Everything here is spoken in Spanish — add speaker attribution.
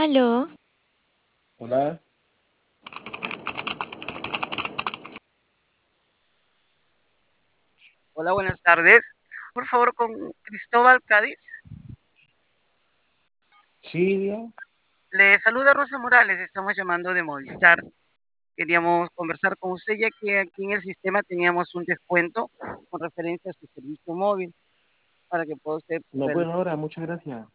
Speaker 1: Aló,
Speaker 2: Hola,
Speaker 3: Hola, buenas tardes. Por favor, con Cristóbal Cádiz.
Speaker 2: Siria.
Speaker 3: Le saluda Rosa Morales, estamos llamando de Movistar. Queríamos conversar con usted ya que aquí en el sistema teníamos un descuento con referencia a su servicio móvil para que pueda usted
Speaker 2: No
Speaker 3: ver.
Speaker 2: puedo ahora, muchas gracias.